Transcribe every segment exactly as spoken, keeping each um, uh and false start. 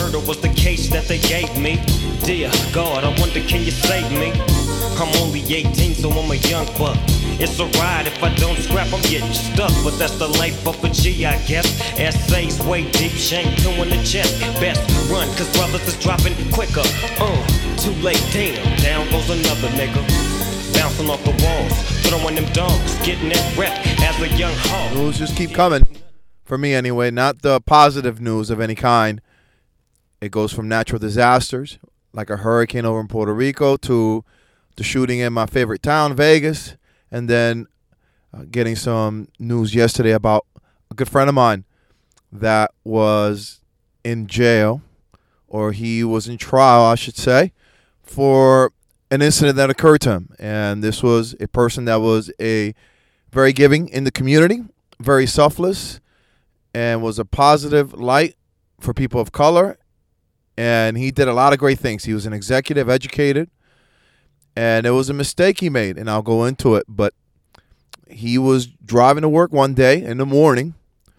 murder was the case that they gave me. Dear God, I wonder can you save me? I'm only eighteen, so I'm a young buck. It's a ride, if I don't scrap, I'm getting stuck. But that's the life of a G, I guess. Essays way deep, shame two in the chest. Best run, cause brothers is dropping quicker. Uh, too late, damn, down goes another nigga. Bouncing off the walls, throwing them dogs, getting that rep as a young hawk. News just keep coming. For me anyway, not the positive news of any kind. It goes from natural disasters, like a hurricane over in Puerto Rico, to the shooting in my favorite town, Vegas, and then uh, getting some news yesterday about a good friend of mine that was in jail, or he was in trial, I should say, for an incident that occurred to him. And this was a person that was a very giving in the community, very selfless, and was a positive light for people of color. And he did a lot of great things. He was an executive, educated, and it was a mistake he made, and I'll go into it. But he was driving to work one day in the morning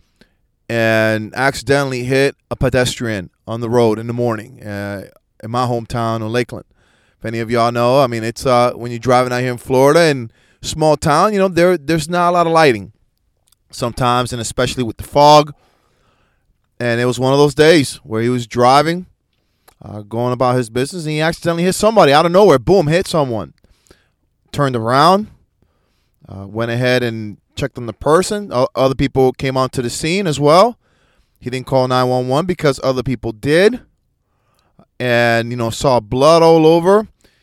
and accidentally hit a pedestrian on the road in the morning uh, in my hometown of Lakeland. If any of y'all know, I mean, it's uh, when you're driving out here in Florida and small town, you know, there there's not a lot of lighting sometimes, and especially with the fog. And it was one of those days where he was driving, uh, going about his business, and he accidentally hit somebody out of nowhere. Boom, hit someone. Turned around, uh, went ahead and checked on the person. O- other people came onto the scene as well. He didn't call nine one one because other people did. And, you know, saw blood all over.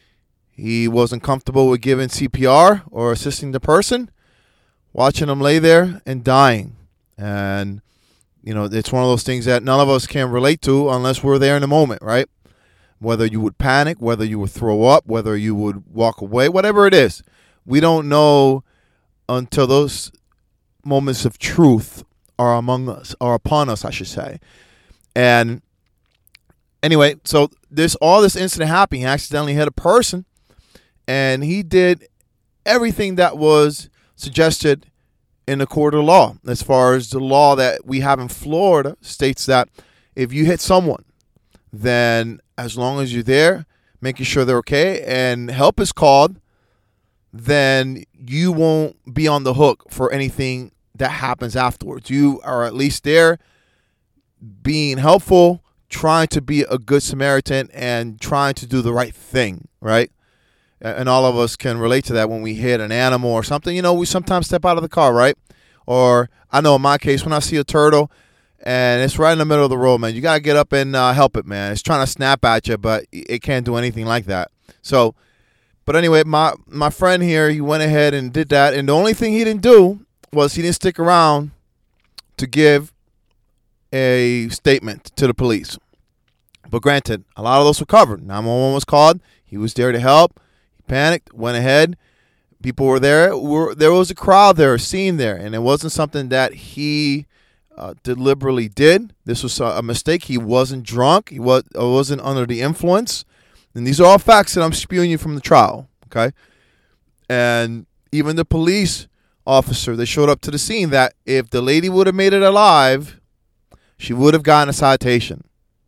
He wasn't comfortable with giving C P R or assisting the person, watching him lay there and dying. And, you know, it's one of those things that none of us can relate to unless we're there in the moment, right? Whether you would panic, whether you would throw up, whether you would walk away, whatever it is. We don't know until those moments of truth are among us, are upon us, I should say. And anyway, so this all this incident happened. He accidentally hit a person, and he did everything that was suggested in the court of law. As far as the law that we have in Florida states that if you hit someone, then as long as you're there, making sure they're okay, and help is called, then you won't be on the hook for anything that happens afterwards. You are at least there being helpful, trying to be a good Samaritan, and trying to do the right thing, right? And all of us can relate to that when we hit an animal or something. You know, we sometimes step out of the car, right? Or I know in my case, when I see a turtle and it's right in the middle of the road, man, you got to get up and uh, help it, man. It's trying to snap at you, but it can't do anything like that. So, but anyway, my, my friend here, he went ahead and did that. And the only thing he didn't do was he didn't stick around to give a statement to the police. But granted, a lot of those were covered. nine one one was called. He was there to help. He panicked, went ahead. People were there. Were, there was a crowd there, a scene there. And it wasn't something that he uh, deliberately did. This was a mistake. He wasn't drunk. He was, uh, wasn't under the influence. And these are all facts that I'm spewing you from the trial, okay? And even the police officer that showed up to the scene, that if the lady would have made it alive, she would have gotten a citation.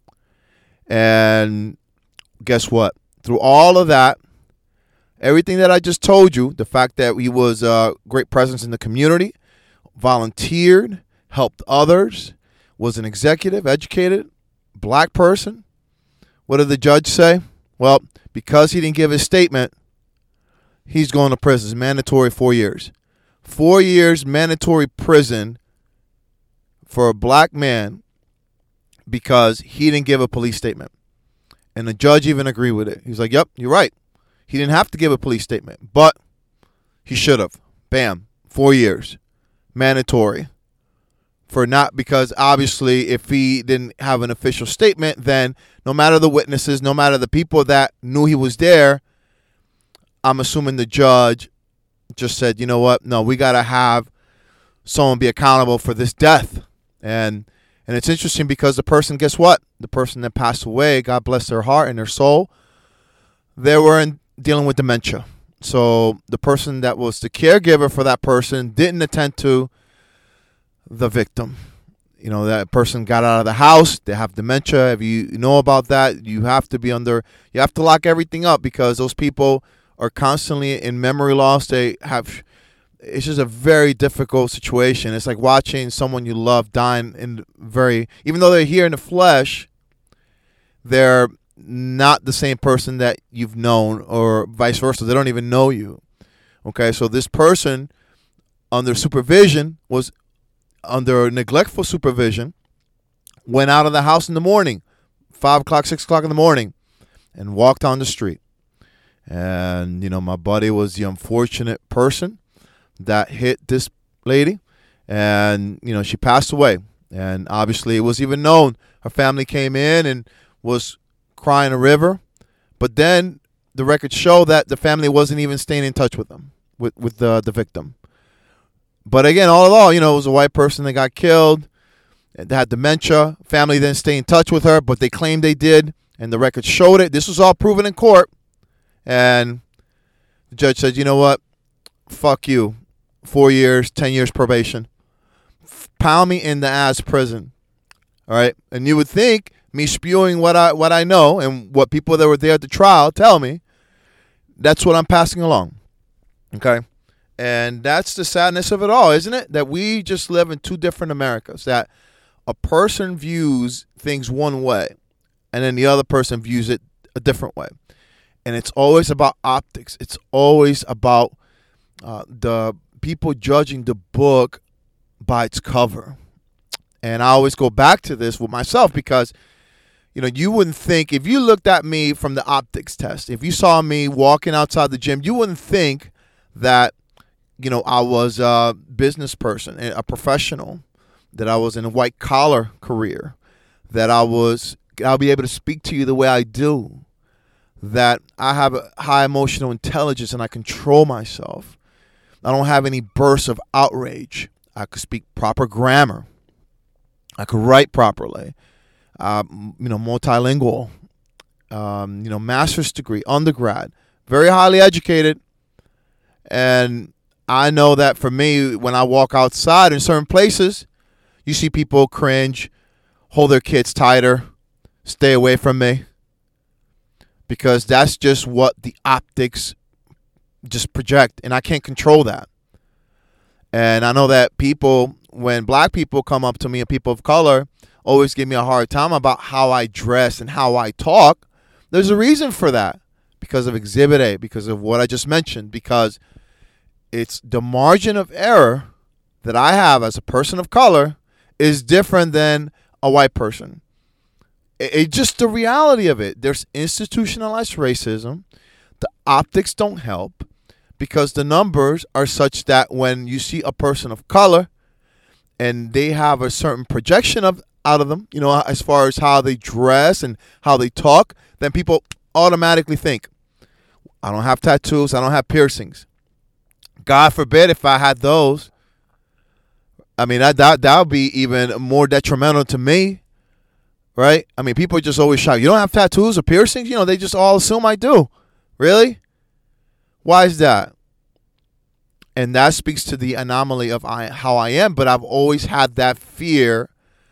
And guess what? Through all of that, everything that I just told you, the fact that he was a great presence in the community, volunteered, helped others, was an executive, educated, black person. What did the judge say? Well, because he didn't give his statement, he's going to prison. It's mandatory four years. Four years mandatory prison for a black man because he didn't give a police statement. And the judge even agreed with it. He's like, yep, you're right. He didn't have to give a police statement, but he should have. Bam. Four years. Mandatory. For not, because obviously if he didn't have an official statement, then no matter the witnesses, no matter the people that knew he was there, I'm assuming the judge just said, you know what? No, we got to have someone be accountable for this death. And and it's interesting because the person, guess what? The person that passed away, God bless their heart and their soul, they were in, dealing with dementia. So the person that was the caregiver for that person didn't attend to the victim. you know, that person got out of the house, they have dementia. If you know about that, you have to be under, you have to lock everything up because those people are constantly in memory loss. They have, it's just a very difficult situation. It's like watching someone you love dying in very, even though they're here in the flesh, they're not the same person that you've known, or vice versa. They don't even know you. Okay, so this person under supervision was under neglectful supervision, went out of the house in the morning, five o'clock, six o'clock in the morning, and walked on the street. And, you know, my buddy was the unfortunate person that hit this lady, and, you know, she passed away. And obviously it was even known. Her family came in and was crying a river. But then the records show that the family wasn't even staying in touch with them, with, with the, the victim. But again, all in all, you know, it was a white person that got killed. They had dementia. Family didn't stay in touch with her, but they claimed they did, and the records showed it. This was all proven in court. And the judge said, you know what? Fuck you. Four years, ten years probation. Pound me in the ass prison. All right? And you would think me spewing what I what I know and what people that were there at the trial tell me, that's what I'm passing along. Okay? And that's the sadness of it all, isn't it? That we just live in two different Americas. That a person views things one way, and then the other person views it a different way. And it's always about optics. It's always about uh, the people judging the book by its cover. And I always go back to this with myself because, you know, you wouldn't think, if you looked at me from the optics test, if you saw me walking outside the gym, you wouldn't think that, you know, I was a business person, a professional, that I was in a white collar career, that I was, I'll be able to speak to you the way I do, that I have a high emotional intelligence and I control myself. I don't have any bursts of outrage. I could speak proper grammar. I could write properly. Um, you know, multilingual. Um, you know, master's degree, undergrad, very highly educated, and I know that for me, when I walk outside in certain places, you see people cringe, hold their kids tighter, stay away from me. Because that's just what the optics just project, and I can't control that. And I know that people, when black people come up to me and people of color, always give me a hard time about how I dress and how I talk. There's a reason for that. Because of Exhibit A, because of what I just mentioned, because it's the margin of error that I have as a person of color is different than a white person. It's it just the reality of it. There's institutionalized racism. The optics don't help because the numbers are such that when you see a person of color and they have a certain projection of out of them, you know, as far as how they dress and how they talk, then people automatically think, I don't have tattoos, I don't have piercings. God forbid if I had those. I mean, that that that would be even more detrimental to me, right? I mean, people just always shout, you don't have tattoos or piercings? You know, they just all assume I do. Really? Why is that? And that speaks to the anomaly of I, how I am, but I've always had that fear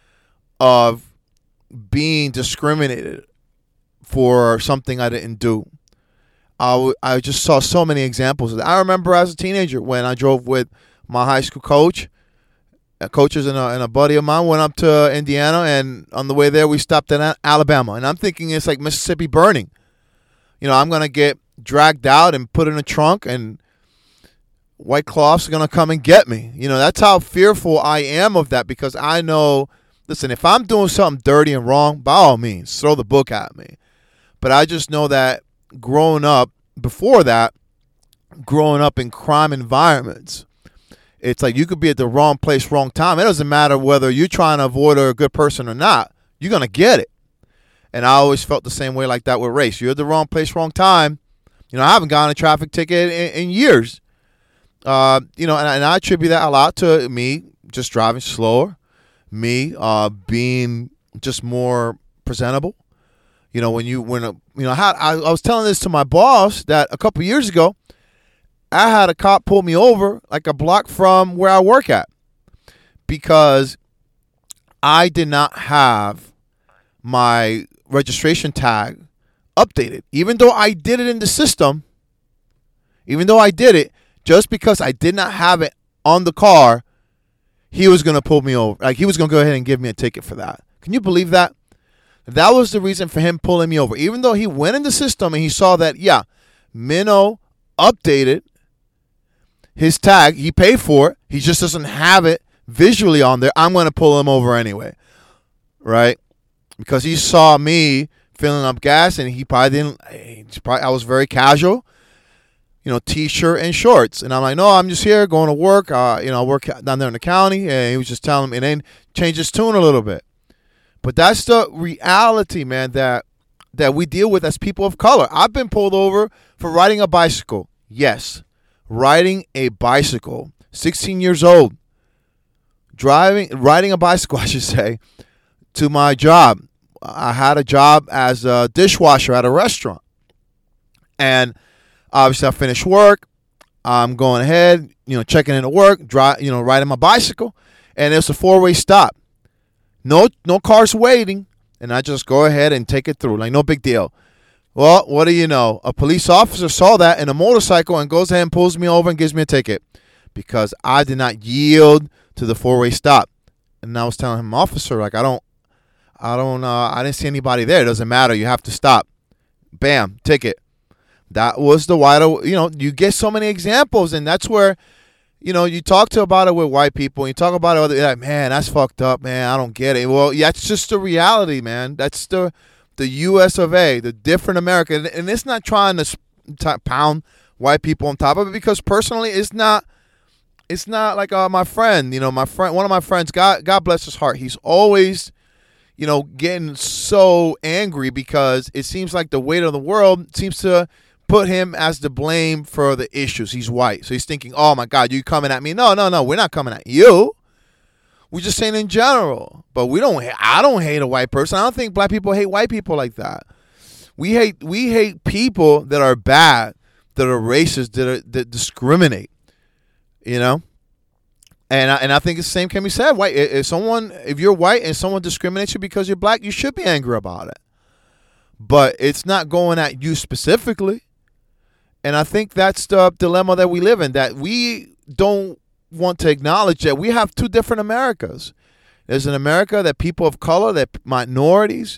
of being discriminated for something I didn't do. I, w- I just saw so many examples of that. I remember as a teenager when I drove with my high school coach, uh, coaches and a, and a buddy of mine went up to Indiana, and on the way there we stopped at Alabama. And I'm thinking it's like Mississippi burning. You know, I'm going to get dragged out and put in a trunk, and white cloths are going to come and get me. You know, that's how fearful I am of that, because I know, listen, if I'm doing something dirty and wrong, by all means, throw the book at me. But I just know that growing up, before that, growing up in crime environments, it's like you could be at the wrong place, wrong time. It doesn't matter whether you're trying to avoid a good person or not. You're going to get it. And I always felt the same way like that with race. You're at the wrong place, wrong time. You know, I haven't gotten a traffic ticket in, in years. Uh, you know, and, and I attribute that a lot to me just driving slower, me uh, being just more presentable. You know, when you, when, a, you know, I, had, I, I was telling this to my boss that a couple years ago, I had a cop pull me over like a block from where I work at because I did not have my registration tag updated. Even though I did it in the system, even though I did it, just because I did not have it on the car, he was going to pull me over. Like, he was going to go ahead and give me a ticket for that. Can you believe that? That was the reason for him pulling me over. Even though he went in the system and he saw that, yeah, Minnow updated his tag. He paid for it. He just doesn't have it visually on there. I'm going to pull him over anyway, right? Because he saw me filling up gas, and he probably didn't. He probably, I was very casual, you know, t-shirt and shorts, and I'm like, no, I'm just here going to work. Uh, you know, I work down there in the county, and he was just telling me, and then change his tune a little bit. But that's the reality, man, that that we deal with as people of color. I've been pulled over for riding a bicycle. Yes, riding a bicycle. sixteen years old. Driving, riding a bicycle, I should say, to my job. I had a job as a dishwasher at a restaurant. And obviously I finished work. I'm going ahead, you know, checking into work, drive, you know, riding my bicycle. And it's a four-way stop. No, no cars waiting. And I just go ahead and take it through. Like, no big deal. Well, what do you know? A police officer saw that in a motorcycle and goes ahead and pulls me over and gives me a ticket because I did not yield to the four-way stop. And I was telling him, officer, like, I don't, I don't, uh, I didn't see anybody there. It doesn't matter. You have to stop. Bam, ticket. That was the wider, you know, you get so many examples, and that's where, you know, you talk to about it with white people, and you talk about it with, like, man, that's fucked up, man. I don't get it. Well, yeah, it's just the reality, man. That's the the U S of A, the different America. And, and it's not trying to t- pound white people on top of it, because personally, it's not, it's not like uh, my friend, you know, my friend, one of my friends, God, God bless his heart. He's always, you know, getting so angry because it seems like the weight of the world seems to put him as the blame for the issues. He's white. So he's thinking, oh, my God, you coming at me. No, no, no, we're not coming at you. We're just saying in general. But we don't, I don't hate a white person. I don't think black people hate white people like that. We hate, we hate people that are bad, that are racist, that, are, that discriminate, you know? And I, and I think the same can be said. White, if someone, if you're white and someone discriminates you because you're black, you should be angry about it. But it's not going at you specifically. And I think that's the dilemma that we live in, that we don't want to acknowledge that we have two different Americas. There's an America that people of color, that minorities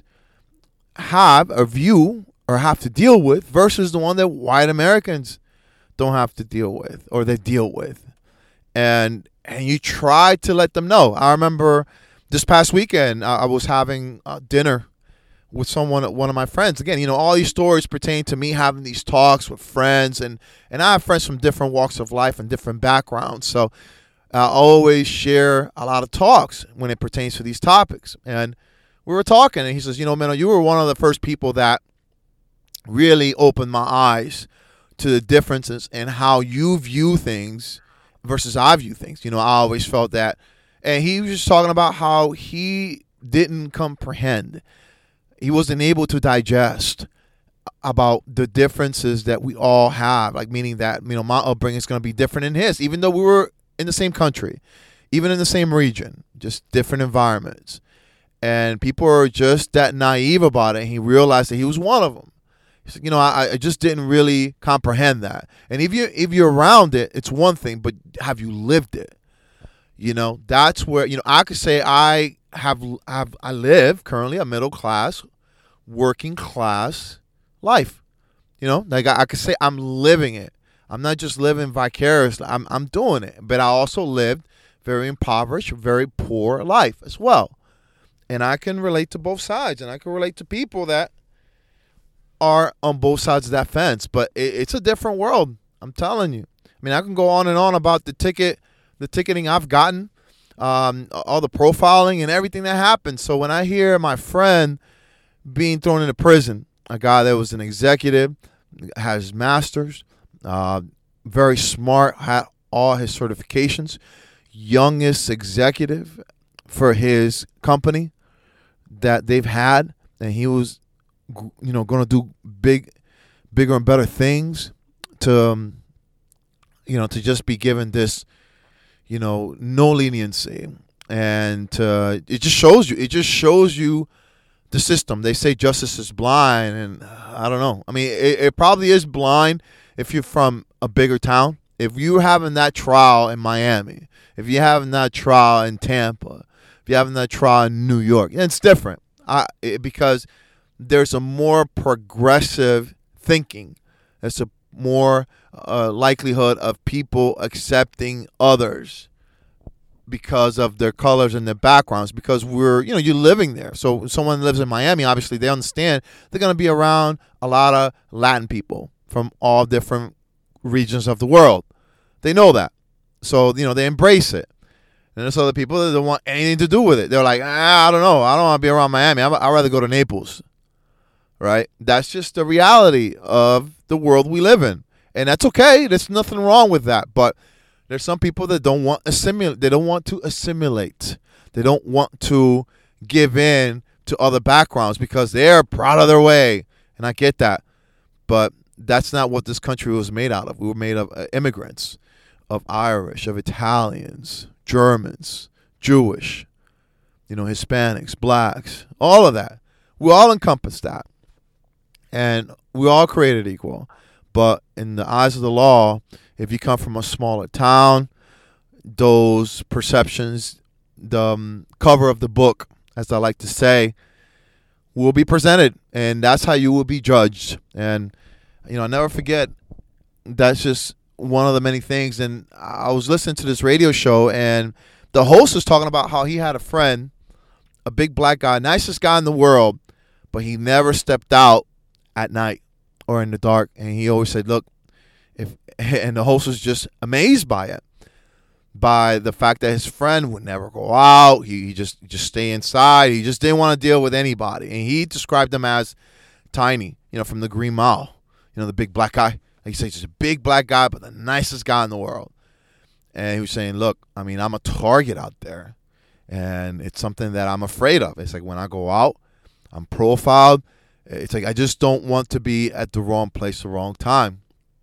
have a view or have to deal with, versus the one that white Americans don't have to deal with, or they deal with. And and you try to let them know. I remember this past weekend, I was having uh, dinner with someone, one of my friends. Again, you know, all these stories pertain to me having these talks with friends, and, and I have friends from different walks of life and different backgrounds. So I always share a lot of talks when it pertains to these topics. And we were talking, and he says, you know, Minnow, you were one of the first people that really opened my eyes to the differences in how you view things versus I view things. You know, I always felt that. And he was just talking about how he didn't comprehend, he wasn't able to digest about the differences that we all have, like meaning that, you know, my upbringing is going to be different than his, even though we were in the same country, even in the same region, just different environments. And people are just that naive about it. And he realized that he was one of them. He said, you know, I, I just didn't really comprehend that. And if you if you're around it, it's one thing, but have you lived it? You know, that's where, you know, I could say I have have I live currently a middle class, working class life. You know, like I, I could say I'm living it. I'm not just living vicariously. I'm I'm doing it. But I also lived very impoverished, very poor life as well. And I can relate to both sides, and I can relate to people that are on both sides of that fence. But it, it's a different world. I'm telling you. I mean, I can go on and on about the ticket, the ticketing I've gotten, um, all the profiling and everything that happened. So when I hear my friend being thrown into prison, a guy that was an executive, has masters, uh, very smart, had all his certifications, youngest executive for his company that they've had, and he was, you know, going to do big, bigger and better things to, um, you know, to just be given this, you know, no leniency. and uh, it just shows you. It just shows you the system. They say justice is blind, and uh, I don't know. I mean, it, it probably is blind if you're from a bigger town. If you're having that trial in Miami, if you're having that trial in Tampa, if you're having that trial in New York, it's different. I, it, because there's a more progressive thinking. There's a more uh, likelihood of people accepting others because of their colors and their backgrounds, because we're, you know, you're living there. So someone lives in Miami, obviously they understand they're going to be around a lot of Latin people from all different regions of the world. They know that. So, you know, they embrace it. And there's other people that don't want anything to do with it. They're like, ah, I don't know. I don't want to be around Miami. I'd rather go to Naples. Right? That's just the reality of the world we live in. And that's okay. There's nothing wrong with that. But there's some people that don't want assimilate. They don't want to assimilate. They don't want to give in to other backgrounds because they're proud of their way. And I get that. But that's not what this country was made out of. We were made of uh, immigrants, of Irish, of Italians, Germans, Jewish, you know, Hispanics, blacks, all of that. We all encompass that. And we all created equal. But in the eyes of the law, if you come from a smaller town, those perceptions, the um, cover of the book, as I like to say, will be presented. And that's how you will be judged. And, you know, I'll never forget, that's just one of the many things. And I was listening to this radio show, and the host was talking about how he had a friend, a big black guy, nicest guy in the world, but he never stepped out at night or in the dark. And he always said, look, if and the host was just amazed by it, by the fact that his friend would never go out. He, he just just stay inside. He just didn't want to deal with anybody. And he described him as Tiny, you know, from the Green Mile, you know, the big black guy. Like he said, he's a big black guy, but the nicest guy in the world. And he was saying, look, I mean, I'm a target out there, and it's something that I'm afraid of. It's like when I go out, I'm profiled. It's like I just don't want to be at the wrong place, the wrong time.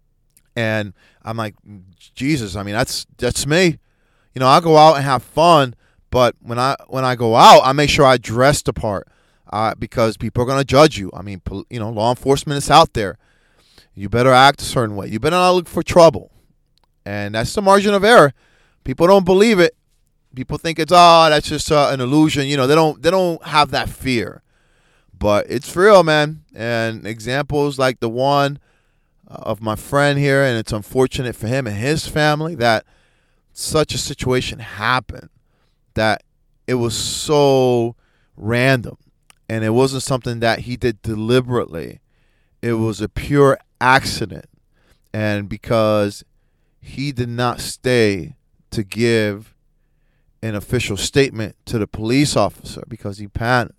And I'm like, Jesus, I mean, that's that's me. You know, I go out and have fun, but when I when I go out, I make sure I dress the part uh, because people are going to judge you. I mean, you know, law enforcement is out there. You better act a certain way. You better not look for trouble. And that's the margin of error. People don't believe it. People think it's, oh, that's just uh, an illusion. You know, they don't they don't have that fear. But it's real, man. And examples like the one of my friend here, and it's unfortunate for him and his family that such a situation happened, that it was so random. And it wasn't something that he did deliberately. It was a pure accident. And because he did not stay to give an official statement to the police officer because he panicked,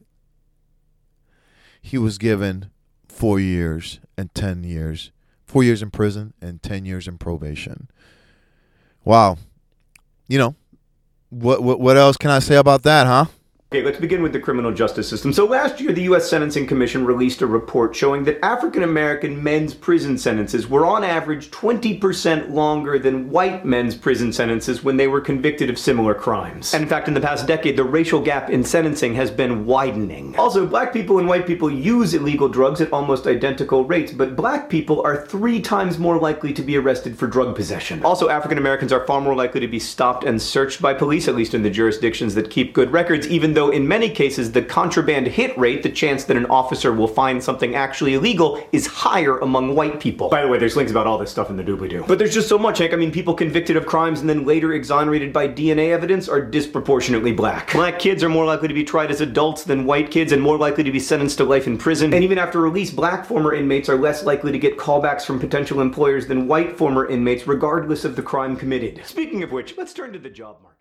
he was given four years and ten years. Four years in prison and ten years in probation. Wow. You know, what what what else can I say about that, huh? Okay, let's begin with the criminal justice system. So last year, the U S Sentencing Commission released a report showing that African-American men's prison sentences were on average twenty percent longer than white men's prison sentences when they were convicted of similar crimes. And in fact, in the past decade, the racial gap in sentencing has been widening. Also, black people and white people use illegal drugs at almost identical rates, but black people are three times more likely to be arrested for drug possession. Also, African-Americans are far more likely to be stopped and searched by police, at least in the jurisdictions that keep good records, even though in many cases the contraband hit rate, the chance that an officer will find something actually illegal, is higher among white people. By the way, there's links about all this stuff in the doobly-doo. But there's just so much, Hank. I mean, people convicted of crimes and then later exonerated by D N A evidence are disproportionately black. Black kids are more likely to be tried as adults than white kids and more likely to be sentenced to life in prison. And even after release, black former inmates are less likely to get callbacks from potential employers than white former inmates, regardless of the crime committed. Speaking of which, let's turn to the job market.